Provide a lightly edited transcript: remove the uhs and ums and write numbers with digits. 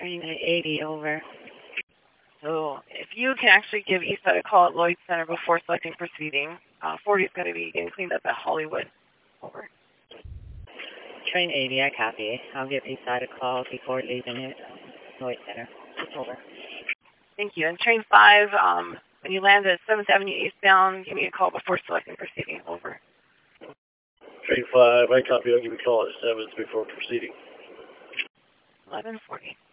Train 80, over. So if you can actually give Eastside a call at Lloyd Center before selecting proceeding, 40 is going to be getting cleaned up at Hollywood. Over. Train 80, I copy. I'll give Eastside a call before leaving it. Lloyd Center. Over. Thank you. And Train 5, when you land at 7th Avenue eastbound, give me a call before selecting proceeding. Over. Train 5, I copy. I'll give you a call at 7th before proceeding. 11:40.